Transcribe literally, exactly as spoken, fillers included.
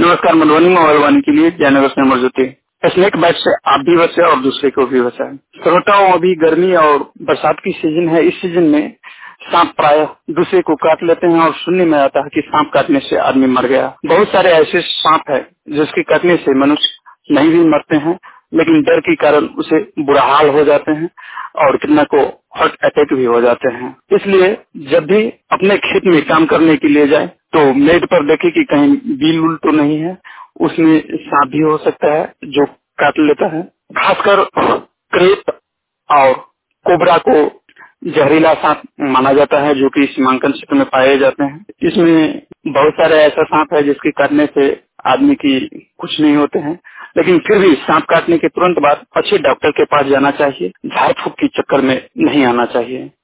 नमस्कार, मधुबनी मोबाइल वाणी के लिए जयनगर से मौजूद थे। स्नेक बाइट से आप भी बचे और दूसरे को भी बचाएं। श्रोताओं, अभी गर्मी और बरसात की सीजन है। इस सीजन में सांप प्राय दूसरे को काट लेते हैं और सुनने में आता है कि सांप काटने से आदमी मर गया। बहुत सारे ऐसे सांप है जिसके काटने से मनुष्य नहीं भी मरते हैं, लेकिन डर के कारण उसे बुरा हाल हो जाते हैं और कितना को हार्ट अटैक भी हो जाते हैं। इसलिए जब भी अपने खेत में काम करने के लिए जाए तो मेड पर देखे कि कहीं बील उल तो नहीं है, उसमें सांप भी हो सकता है जो काट लेता है। खासकर क्रेप और कोबरा को जहरीला सांप माना जाता है, जो कि सीमांकन क्षेत्र में पाए जाते हैं। इसमें बहुत सारे ऐसा सांप है जिसके काटने से आदमी की कुछ नहीं होते हैं, लेकिन फिर भी सांप काटने के तुरंत बाद अच्छे डॉक्टर के पास जाना चाहिए। झाड़ फूक के चक्कर में नहीं आना चाहिए।